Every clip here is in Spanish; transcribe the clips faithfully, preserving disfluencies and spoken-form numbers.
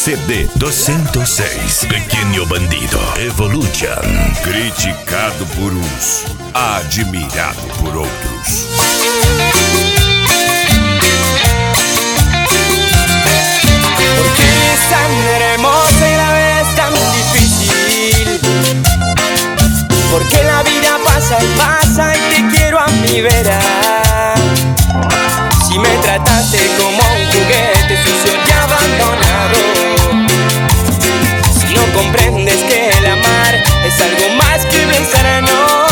C D duzentos e seis, Pequeno Bandido, Evolution. Criticado por uns, admirado por outros. Porque es tan hermosa y a la vez tan difícil. Porque la vida pasa y pasa y te quiero a mi vera. Si me trataste como un juguete sucio y abandonado, si no comprendes que el amar es algo más que besarnos.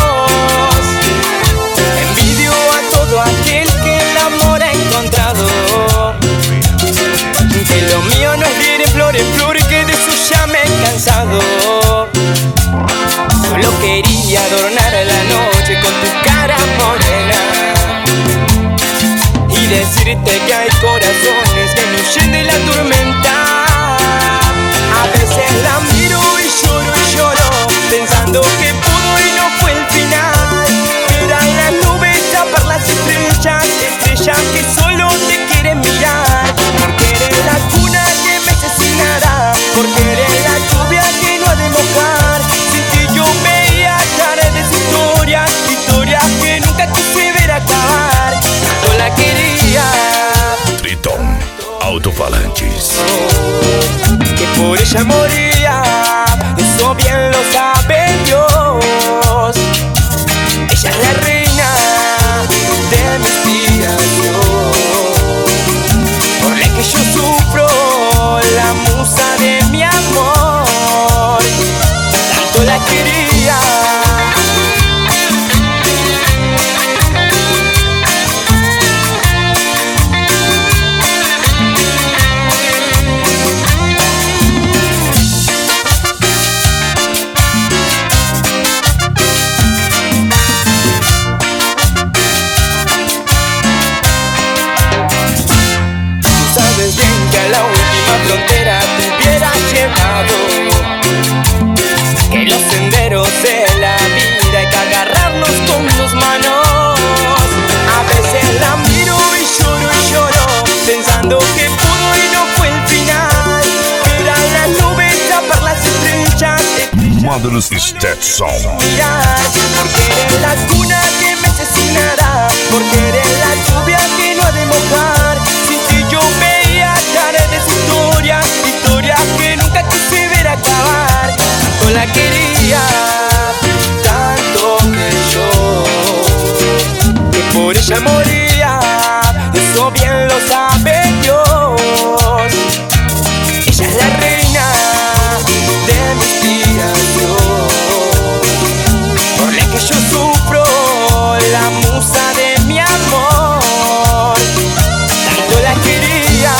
Envidio a todo aquel que el amor ha encontrado, que lo mío no es vivir en flor en flor y que de eso ya me he cansado. Solo quería adornar la noche con tu cara morena y decirte que hay corazones que me huyen de la tormenta. A veces la miro y lloro y lloro, pensando que pudo y no fue el final. Eran las nubes tapar las estrellas, estrellas que solo te quieren mirar. Porque eres la cuna que me asesinará, porque eres la lluvia que no ha de mojar. Sin ti yo veía tardes de historias, historias que nunca quise ver acabar. Yo la quería. Triton Autofalantes. Que por ella moría, eso bien lo sabe Dios. Ella es la reina de mis días, por la que yo sufro, la musa de mi amor. Tanto la quería. La última frontera te hubiera llevado, que los senderos de la vida hay que agarrarnos con dos manos. A veces la miro y lloro y lloro, pensando que pudo y no fue el final. Eran las nubes tapar las estrellas, Mother's Stetson. mirar. Porque eres la cuna que me asesinará, porque eres la lluvia que no ha de mojar. Sin ti yo veía tardes de historias, historias que nunca quise ver acabar. Tanto la quería, tanto que yo, que por ella moría, eso bien lo sabe Dios. Ella es la reina de mis días, por la que yo sufro, la musa de mi amor. Tanto la quería.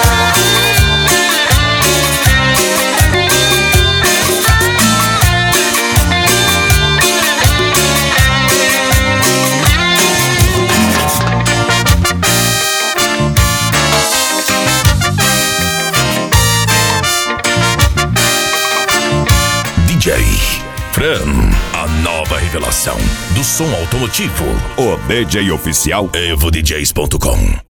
D J Fran, a nova revelação do som automotivo. O D J oficial evo d js ponto com.